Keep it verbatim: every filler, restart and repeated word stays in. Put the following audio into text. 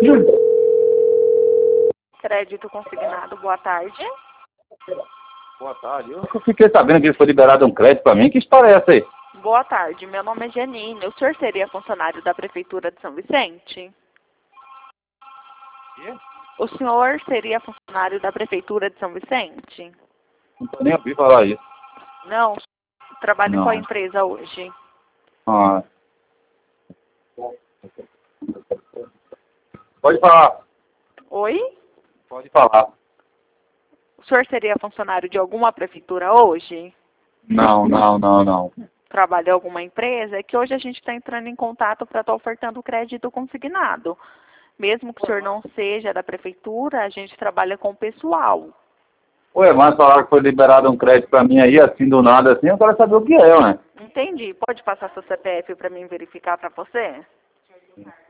Crédito consignado, boa tarde. Boa tarde. Eu fiquei sabendo que foi liberado um crédito para mim. Que história é essa aí? Boa tarde, meu nome é Janine. O senhor seria funcionário da Prefeitura de São Vicente? Quê? O senhor seria funcionário da Prefeitura de São Vicente? Não tô nem ouvindo falar isso. Não, trabalho Não. com a empresa hoje. Ah. Pode falar. Oi? Pode falar. O senhor seria funcionário de alguma prefeitura hoje? Não, não, não, não. Trabalha em alguma empresa? É que hoje a gente está entrando em contato para estar ofertando crédito consignado. Mesmo que o senhor não seja da prefeitura, a gente trabalha com o pessoal. Ué, mas falaram que foi liberado um crédito para mim aí, assim, do nada, assim. Eu quero saber o que é, né? Entendi. Pode passar seu C P F para mim verificar para você?